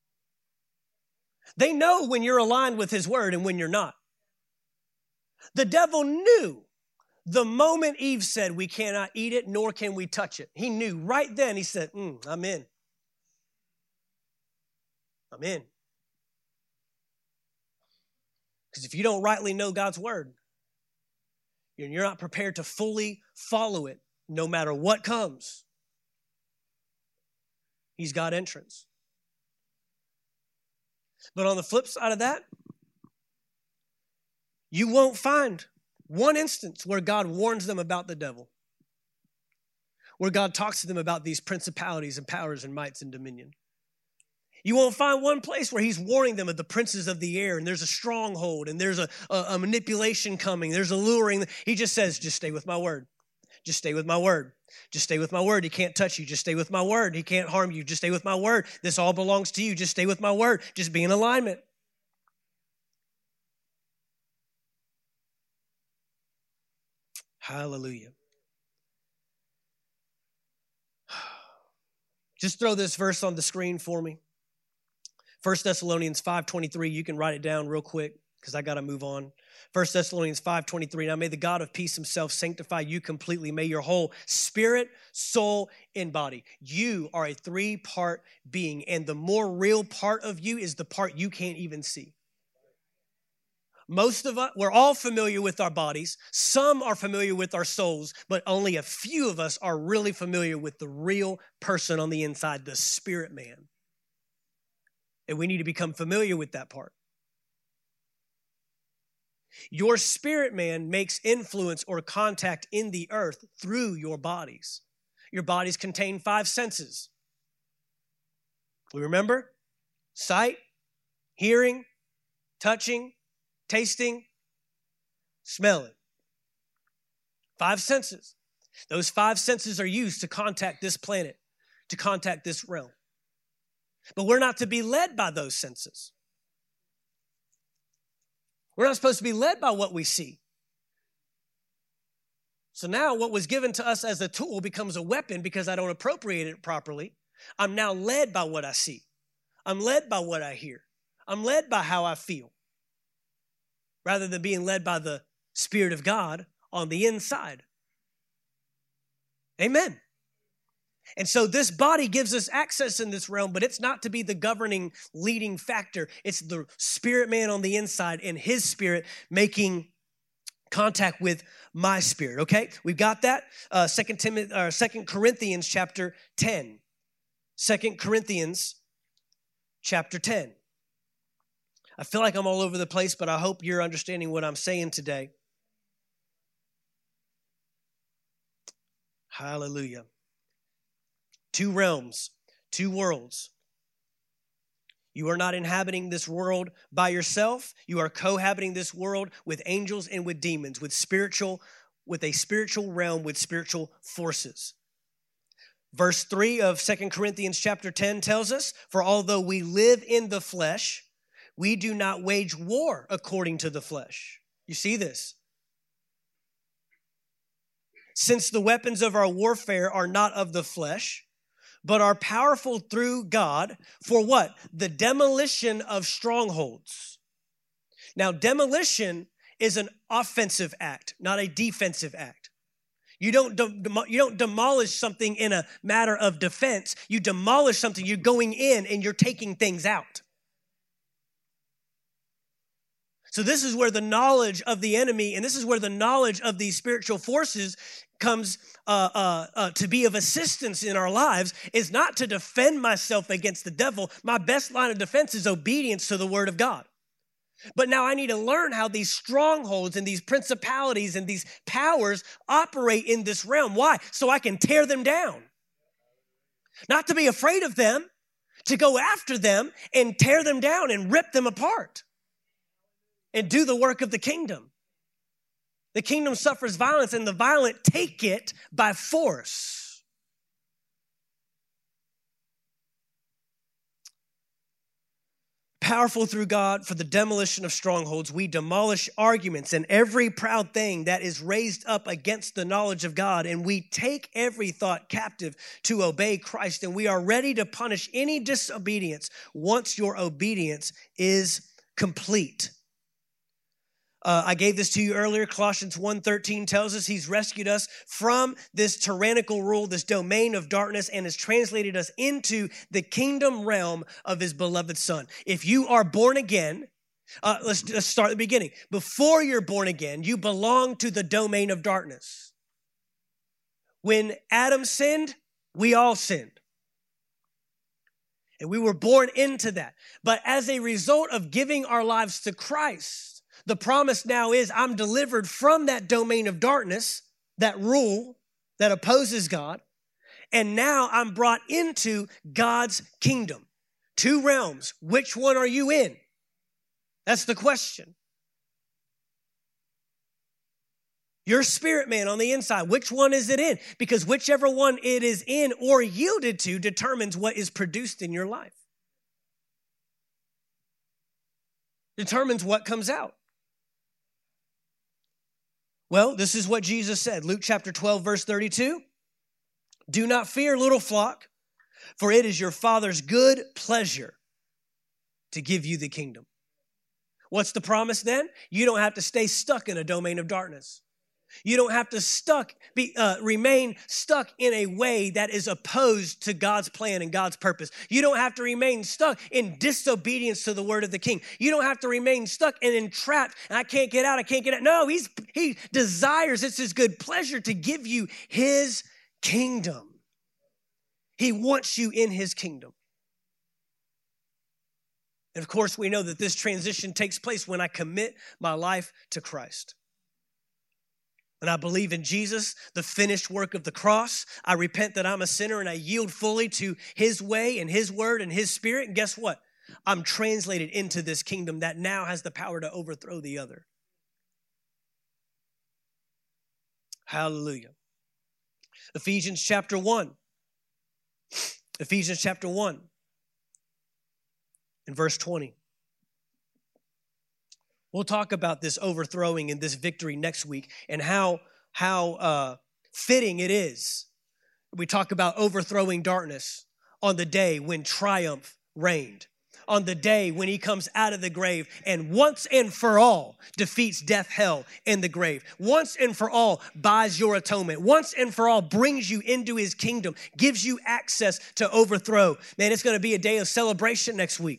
They know when you're aligned with his word and when you're not. The devil knew the moment Eve said, we cannot eat it, nor can we touch it. He knew right then, he said, mm, I'm in. I'm in. Because if you don't rightly know God's word, and you're not prepared to fully follow it, no matter what comes, he's got entrance. But on the flip side of that, you won't find one instance where God warns them about the devil, where God talks to them about these principalities and powers and mights and dominion. You won't find one place where he's warning them of the princes of the air, and there's a stronghold, and there's a, a, a manipulation coming, there's a luring. He just says, just stay with my word. Just stay with my word. Just stay with my word. He can't touch you. Just stay with my word. He can't harm you. Just stay with my word. This all belongs to you. Just stay with my word. Just be in alignment. Hallelujah. Just throw this verse on the screen for me. First Thessalonians five twenty-three, you can write it down real quick because I got to move on. First Thessalonians five twenty-three, now may the God of peace himself sanctify you completely. May your whole spirit, soul, and body. You are a three-part being, and the more real part of you is the part you can't even see. Most of us, we're all familiar with our bodies. Some are familiar with our souls, but only a few of us are really familiar with the real person on the inside, the spirit man. And we need to become familiar with that part. Your spirit man makes influence or contact in the earth through your bodies. Your bodies contain five senses. We remember? Sight, hearing, touching, tasting, smelling. Five senses. Those five senses are used to contact this planet, to contact this realm. But we're not to be led by those senses. We're not supposed to be led by what we see. So now what was given to us as a tool becomes a weapon because I don't appropriate it properly. I'm now led by what I see. I'm led by what I hear. I'm led by how I feel, rather than being led by the Spirit of God on the inside. Amen. And so this body gives us access in this realm, but it's not to be the governing, leading factor. It's the spirit man on the inside and his spirit making contact with my spirit, okay? We've got that. Uh, Second Timothy, or Second Corinthians chapter ten. Second Corinthians chapter ten. I feel like I'm all over the place, but I hope you're understanding what I'm saying today. Hallelujah. Two realms, two worlds. You are not inhabiting this world by yourself. You are cohabiting this world with angels and with demons, with spiritual, with a spiritual realm, with spiritual forces. Verse three of Second Corinthians chapter ten tells us, for although we live in the flesh, we do not wage war according to the flesh. You see this? Since the weapons of our warfare are not of the flesh, but are powerful through God for what? The demolition of strongholds. Now, demolition is an offensive act, not a defensive act. You don't, de- you don't demolish something in a matter of defense. You demolish something, you're going in and you're taking things out. So this is where the knowledge of the enemy, and this is where the knowledge of these spiritual forces comes uh, uh, uh, to be of assistance in our lives, is not to defend myself against the devil. My best line of defense is obedience to the word of God. But now I need to learn how these strongholds and these principalities and these powers operate in this realm. Why? So I can tear them down. Not to be afraid of them, to go after them and tear them down and rip them apart and do the work of the kingdom. The kingdom suffers violence, and the violent take it by force. Powerful through God for the demolition of strongholds, we demolish arguments and every proud thing that is raised up against the knowledge of God, and we take every thought captive to obey Christ, and we are ready to punish any disobedience once your obedience is complete. Uh, I gave this to you earlier. Colossians one thirteen tells us he's rescued us from this tyrannical rule, this domain of darkness, and has translated us into the kingdom realm of his beloved son. If you are born again, uh, let's, let's start at the beginning. Before you're born again, you belong to the domain of darkness. When Adam sinned, we all sinned. And we were born into that. But as a result of giving our lives to Christ, the promise now is I'm delivered from that domain of darkness, that rule that opposes God, and now I'm brought into God's kingdom. Two realms. Which one are you in? That's the question. Your spirit man on the inside, which one is it in? Because whichever one it is in or yielded to determines what is produced in your life. Determines what comes out. Well, this is what Jesus said. Luke chapter twelve, verse thirty-two. Do not fear, little flock, for it is your Father's good pleasure to give you the kingdom. What's the promise then? You don't have to stay stuck in a domain of darkness. You don't have to stuck be uh, remain stuck in a way that is opposed to God's plan and God's purpose. You don't have to remain stuck in disobedience to the word of the king. You don't have to remain stuck and entrapped. And I can't get out. I can't get out. No, he's he desires. It's his good pleasure to give you his kingdom. He wants you in his kingdom. And of course, we know that this transition takes place when I commit my life to Christ. And I believe in Jesus, the finished work of the cross. I repent that I'm a sinner and I yield fully to his way and his word and his spirit. And guess what? I'm translated into this kingdom that now has the power to overthrow the other. Hallelujah. Ephesians chapter one. Ephesians chapter one and verse twenty. We'll talk about this overthrowing and this victory next week and how, how uh, fitting it is. We talk about overthrowing darkness on the day when triumph reigned, on the day when he comes out of the grave and once and for all defeats death, hell, and the grave. Once and for all buys your atonement. Once and for all brings you into his kingdom, gives you access to overthrow. Man, it's going to be a day of celebration next week.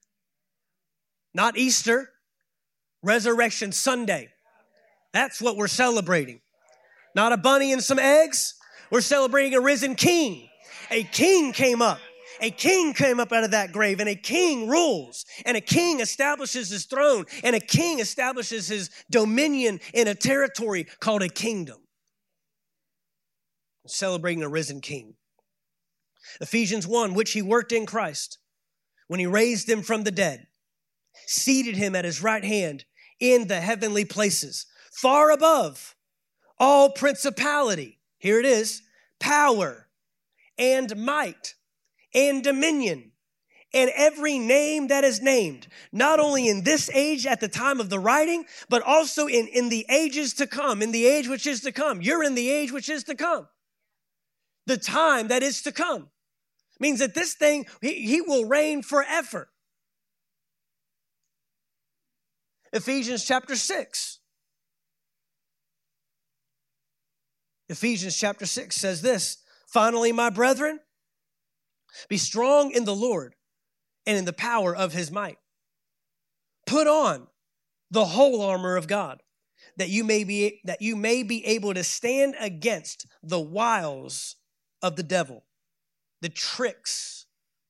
Not Easter. Resurrection Sunday. That's what we're celebrating. Not a bunny and some eggs. We're celebrating a risen king. A king came up A king came up out of that grave, and a king rules, and a king establishes his throne, and a king establishes his dominion in a territory called a kingdom. Celebrating a risen king. Ephesians one, which he worked in Christ when he raised him from the dead, seated him at his right hand in the heavenly places, far above all principality. Here it is, power and might and dominion and every name that is named, not only in this age at the time of the writing, but also in, in the ages to come, in the age which is to come. You're in the age which is to come. The time that is to come means that this thing, he, he will reign forever. Ephesians chapter six. Ephesians chapter six says this, finally, my brethren, be strong in the Lord and in the power of his might. Put on the whole armor of God, that you may be, that you may be able to stand against the wiles of the devil, the tricks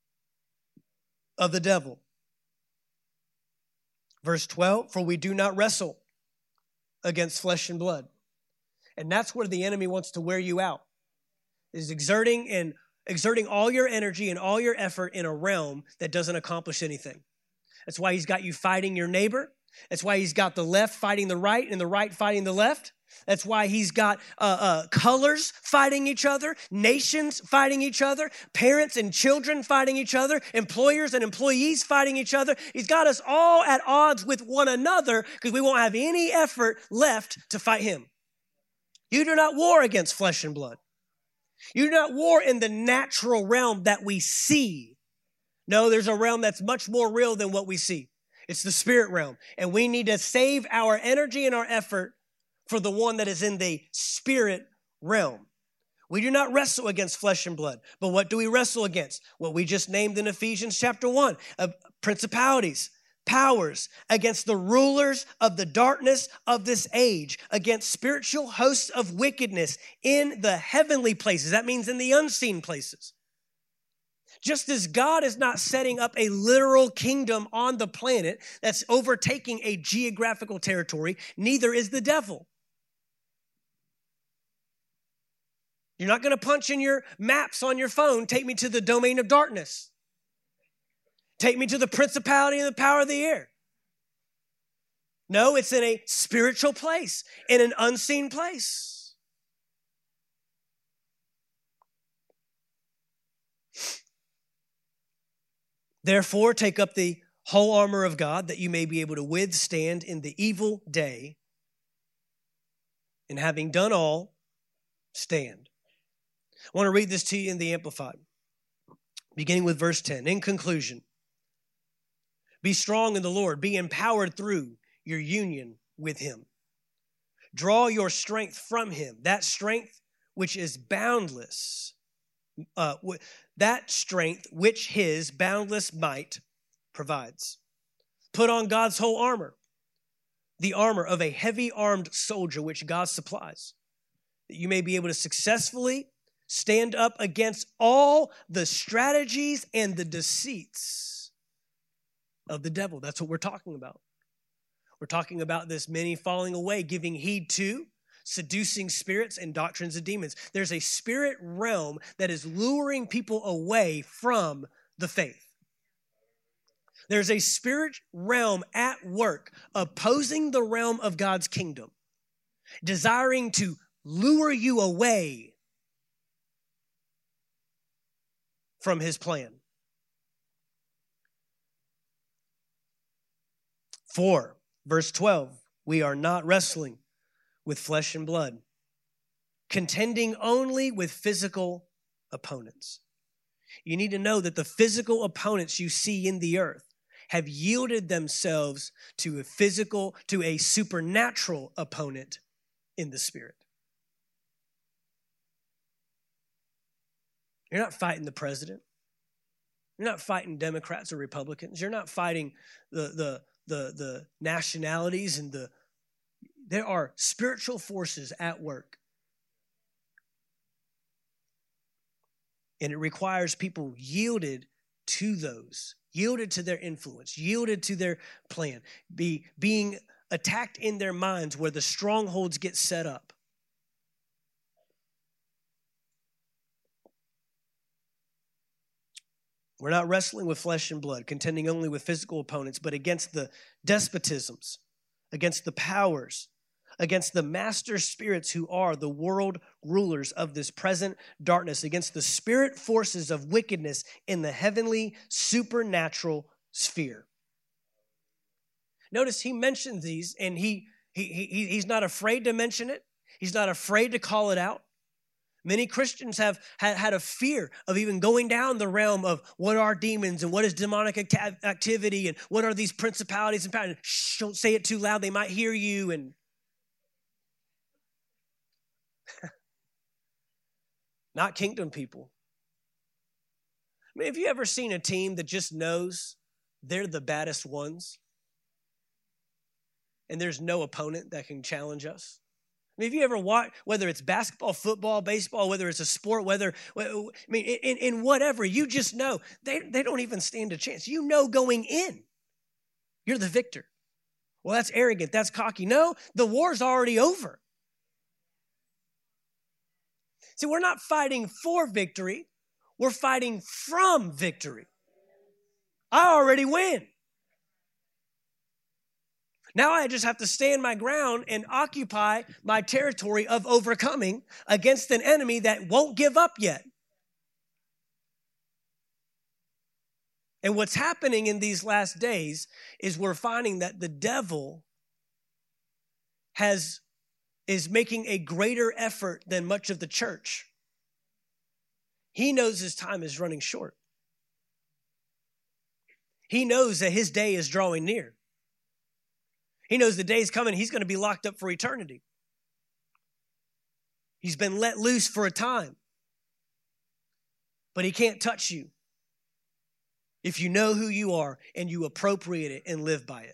of the devil. Verse twelve, for we do not wrestle against flesh and blood. And that's where the enemy wants to wear you out, is exerting and exerting all your energy and all your effort in a realm that doesn't accomplish anything. That's why he's got you fighting your neighbor. That's why he's got the left fighting the right and the right fighting the left. That's why he's got uh, uh, colors fighting each other, nations fighting each other, parents and children fighting each other, employers and employees fighting each other. He's got us all at odds with one another because we won't have any effort left to fight him. You do not war against flesh and blood. You do not war in the natural realm that we see. No, there's a realm that's much more real than what we see. It's the spirit realm. And we need to save our energy and our effort for the one that is in the spirit realm. We do not wrestle against flesh and blood. But what do we wrestle against? What we just named in Ephesians chapter one, uh, principalities, powers, against the rulers of the darkness of this age, against spiritual hosts of wickedness in the heavenly places. That means in the unseen places. Just as God is not setting up a literal kingdom on the planet that's overtaking a geographical territory, neither is the devil. You're not going to punch in your maps on your phone, take me to the domain of darkness. Take me to the principality and the power of the air. No, it's in a spiritual place, in an unseen place. Therefore, take up the whole armor of God that you may be able to withstand in the evil day. And having done all, stand. I want to read this to you in the Amplified, beginning with verse ten. In conclusion, be strong in the Lord. Be empowered through your union with him. Draw your strength from him, that strength which is boundless, uh, that strength which his boundless might provides. Put on God's whole armor, the armor of a heavy-armed soldier which God supplies, that you may be able to successfully stand up against all the strategies and the deceits of the devil. That's what we're talking about. We're talking about this many falling away, giving heed to seducing spirits and doctrines of demons. There's a spirit realm that is luring people away from the faith. There's a spirit realm at work opposing the realm of God's kingdom, desiring to lure you away from his plan. For, verse twelve, we are not wrestling with flesh and blood, contending only with physical opponents. You need to know that the physical opponents you see in the earth have yielded themselves to a physical, to a supernatural opponent in the spirit. You're not fighting the president. You're not fighting Democrats or Republicans. You're not fighting the, the, the, the nationalities and the, there are spiritual forces at work. And it requires people yielded to those, yielded to their influence, yielded to their plan, be being attacked in their minds where the strongholds get set up. We're not wrestling with flesh and blood, contending only with physical opponents, but against the despotisms, against the powers, against the master spirits who are the world rulers of this present darkness, against the spirit forces of wickedness in the heavenly supernatural sphere. Notice he mentioned these, and he, he, he he's not afraid to mention it. He's not afraid to call it out. Many Christians have had, had a fear of even going down the realm of what are demons and what is demonic act- activity and what are these principalities and powers. Shh, don't say it too loud. They might hear you. And not kingdom people. I mean, have you ever seen a team that just knows they're the baddest ones and there's no opponent that can challenge us? I mean, have you ever watched, whether it's basketball, football, baseball, whether it's a sport, whether, I mean, in, in whatever, you just know they, they don't even stand a chance. You know going in, you're the victor. Well, that's arrogant. That's cocky. No, the war's already over. See, we're not fighting for victory. We're fighting from victory. I already win. Now I just have to stand my ground and occupy my territory of overcoming against an enemy that won't give up yet. And what's happening in these last days is we're finding that the devil has is making a greater effort than much of the church. He knows his time is running short. He knows that his day is drawing near. He knows the day's coming. He's going to be locked up for eternity. He's been let loose for a time. But he can't touch you if you know who you are and you appropriate it and live by it.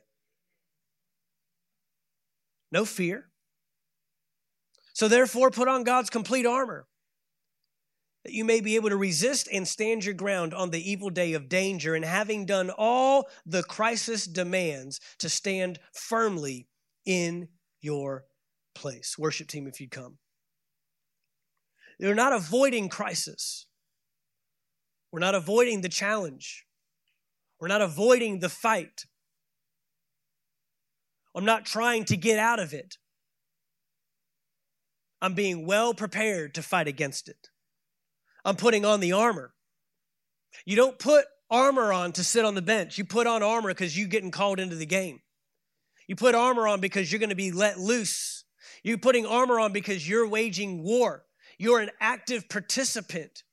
No fear. So therefore, put on God's complete armor, that you may be able to resist and stand your ground on the evil day of danger, and having done all the crisis demands, to stand firmly in your place. Worship team, if you'd come. We're not avoiding crisis. We're not avoiding the challenge. We're not avoiding the fight. I'm not trying to get out of it. I'm being well prepared to fight against it. I'm putting on the armor. You don't put armor on to sit on the bench. You put on armor because you're getting called into the game. You put armor on because you're going to be let loose. You're putting armor on because you're waging war. You're an active participant.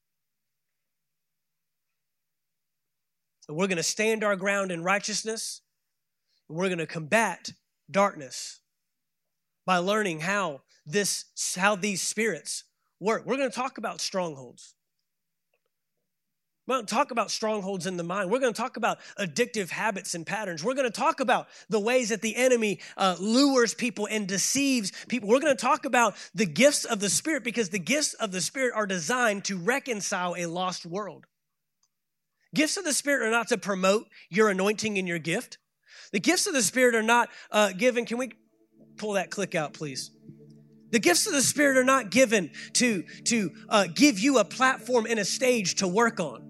So we're going to stand our ground in righteousness. And we're going to combat darkness by learning how this, how these spirits work. We're going to talk about strongholds. We're going to talk about strongholds in the mind. We're going to talk about addictive habits and patterns. We're going to talk about the ways that the enemy uh, lures people and deceives people. We're going to talk about the gifts of the Spirit, because the gifts of the Spirit are designed to reconcile a lost world. Gifts of the Spirit are not to promote your anointing and your gift. The gifts of the Spirit are not uh, given. Can we pull that click out, please? The gifts of the Spirit are not given to, to uh, give you a platform and a stage to work on.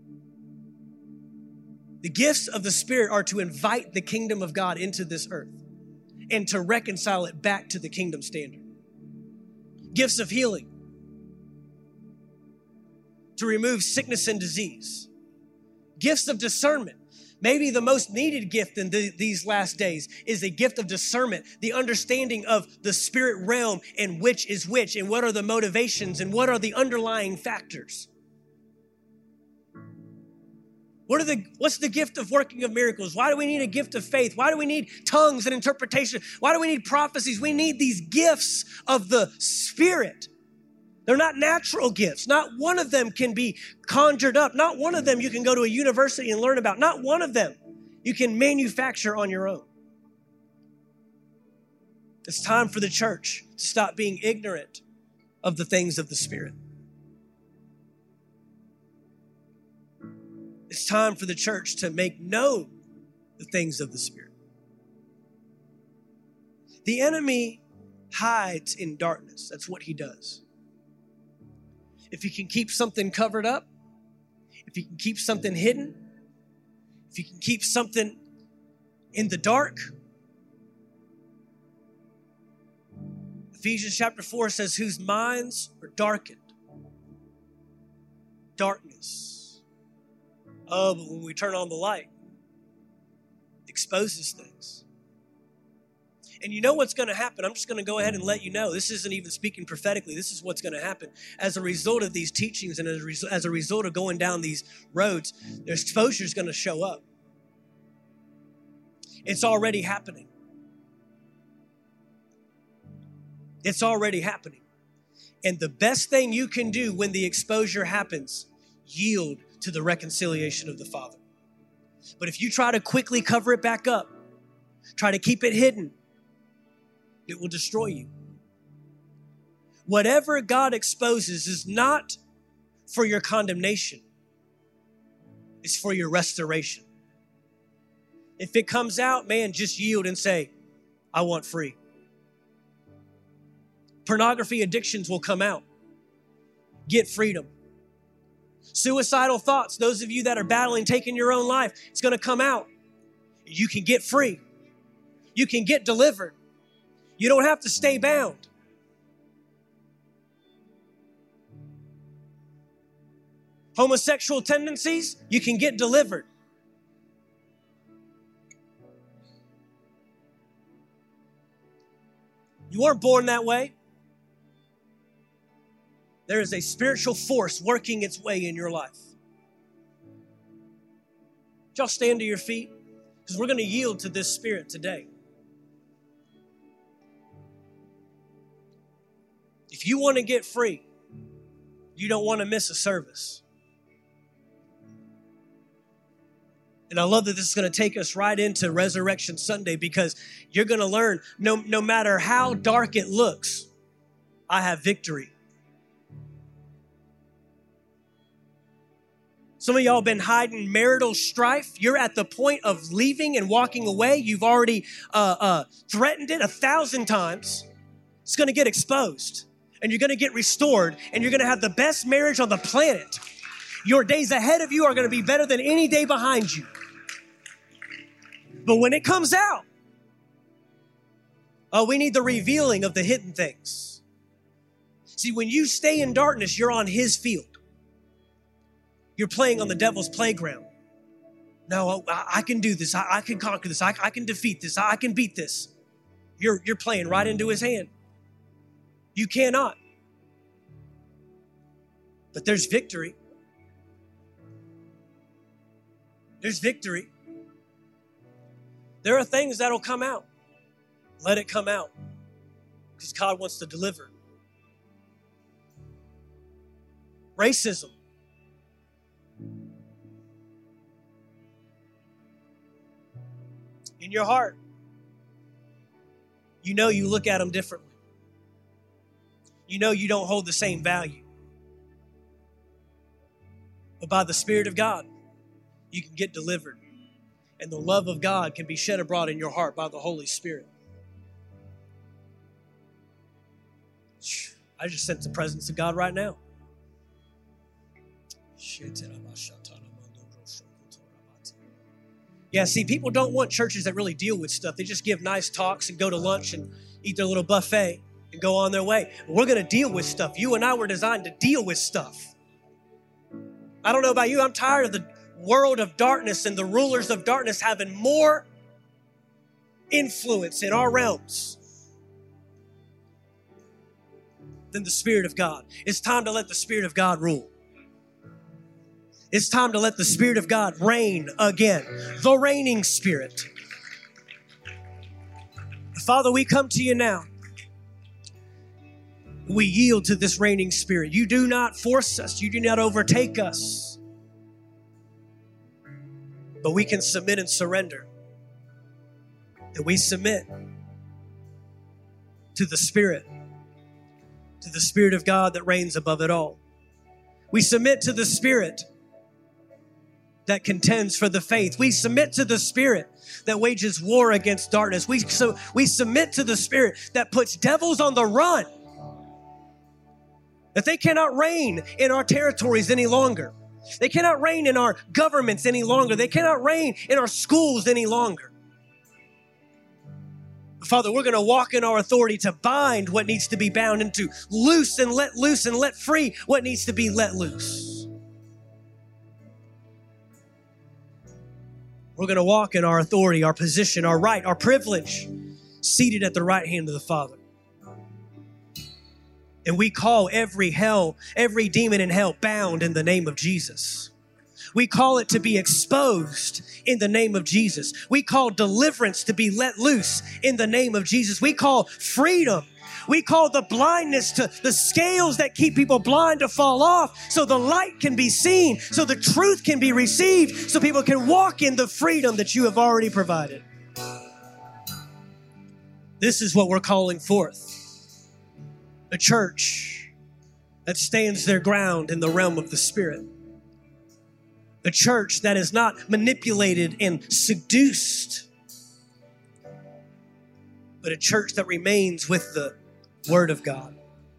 The gifts of the Spirit are to invite the kingdom of God into this earth and to reconcile it back to the kingdom standard. Gifts of healing, to remove sickness and disease. Gifts of discernment. Maybe the most needed gift in the, these last days is a gift of discernment, the understanding of the spirit realm and which is which, and what are the motivations and what are the underlying factors. What are the, what's the gift of working of miracles? Why do we need a gift of faith? Why do we need tongues and interpretation? Why do we need prophecies? We need these gifts of the Spirit. They're not natural gifts. Not one of them can be conjured up. Not one of them you can go to a university and learn about. Not one of them you can manufacture on your own. It's time for the church to stop being ignorant of the things of the Spirit. It's time for the church to make known the things of the Spirit. The enemy hides in darkness. That's what he does. If he can keep something covered up, if he can keep something hidden, if he can keep something in the dark. Ephesians chapter four says, whose minds are darkened. Darkness. Oh, but when we turn on the light, it exposes things. And you know what's going to happen. I'm just going to go ahead and let you know. This isn't even speaking prophetically. This is what's going to happen. As a result of these teachings and as a, res- as a result of going down these roads, their exposure is going to show up. It's already happening. It's already happening. And the best thing you can do when the exposure happens, yield to the reconciliation of the Father. But if you try to quickly cover it back up, try to keep it hidden, it will destroy you. Whatever God exposes is not for your condemnation. It's for your restoration. If it comes out, man, just yield and say, I want free. Pornography addictions will come out. Get freedom. Suicidal thoughts, those of you that are battling taking your own life, it's going to come out. You can get free. You can get delivered. You don't have to stay bound. Homosexual tendencies, you can get delivered. You weren't born that way. There is a spiritual force working its way in your life. Y'all stand to your feet because we're going to yield to this Spirit today. If you want to get free, you don't want to miss a service. And I love that this is going to take us right into Resurrection Sunday because you're going to learn no, no matter how dark it looks, I have victory. Some of y'all have been hiding marital strife. You're at the point of leaving and walking away. You've already uh, uh, threatened it a thousand times. It's going to get exposed and you're going to get restored and you're going to have the best marriage on the planet. Your days ahead of you are going to be better than any day behind you. But when it comes out, oh, we need the revealing of the hidden things. See, when you stay in darkness, you're on his field. You're playing on the devil's playground. No, I, I can do this. I, I can conquer this. I, I can defeat this. I, I can beat this. You're, you're playing right into his hand. You cannot. But there's victory. There's victory. There are things that'll come out. Let it come out. Because God wants to deliver. Racism. In your heart, you know you look at them differently. You know you don't hold the same value. But by the Spirit of God, you can get delivered. And the love of God can be shed abroad in your heart by the Holy Spirit. I just sense the presence of God right now. Yeah, see, people don't want churches that really deal with stuff. They just give nice talks and go to lunch and eat their little buffet and go on their way. We're going to deal with stuff. You and I were designed to deal with stuff. I don't know about you. I'm tired of the world of darkness and the rulers of darkness having more influence in our realms than the Spirit of God. It's time to let the Spirit of God rule. It's time to let the Spirit of God reign again. The reigning Spirit. Father, we come to you now. We yield to this reigning Spirit. You do not force us. You do not overtake us. But we can submit and surrender. And we submit to the Spirit. To the Spirit of God that reigns above it all. We submit to the Spirit that contends for the faith. We submit to the Spirit that wages war against darkness. We, so we submit to the Spirit that puts devils on the run, that they cannot reign in our territories any longer. They cannot reign in our governments any longer. They cannot reign in our schools any longer. Father, we're going to walk in our authority to bind what needs to be bound and to loose and let loose and let free what needs to be let loose. We're going to walk in our authority, our position, our right, our privilege, seated at the right hand of the Father. And we call every hell, every demon in hell bound in the name of Jesus. We call it to be exposed in the name of Jesus. We call deliverance to be let loose in the name of Jesus. We call freedom. We call the blindness to the scales that keep people blind to fall off so the light can be seen, so the truth can be received, so people can walk in the freedom that you have already provided. This is what we're calling forth. A church that stands their ground in the realm of the Spirit. A church that is not manipulated and seduced, but a church that remains with the Word of God.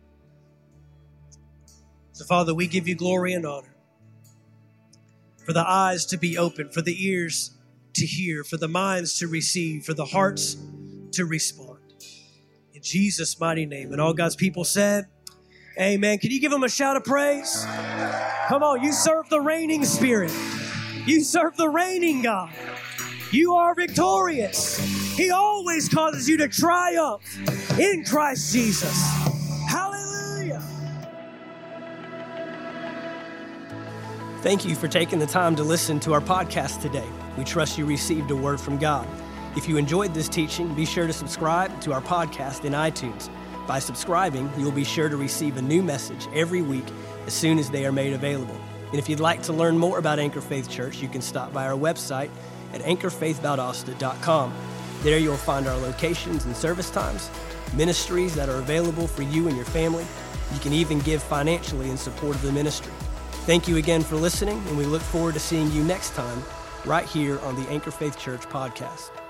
So, Father, we give you glory and honor for the eyes to be open, for the ears to hear, for the minds to receive, for the hearts to respond. In Jesus' mighty name. And all God's people said, amen. Can you give him a shout of praise? Come on, you serve the reigning Spirit. You serve the reigning God. You are victorious. He always causes you to triumph in Christ Jesus. Hallelujah. Thank you for taking the time to listen to our podcast today. We trust you received a word from God. If you enjoyed this teaching, be sure to subscribe to our podcast in iTunes. By subscribing, you'll be sure to receive a new message every week as soon as they are made available. And if you'd like to learn more about Anchor Faith Church, you can stop by our website at anchor faith valdosta dot com. There you'll find our locations and service times, ministries that are available for you and your family. You can even give financially in support of the ministry. Thank you again for listening, and we look forward to seeing you next time right here on the Anchor Faith Church podcast.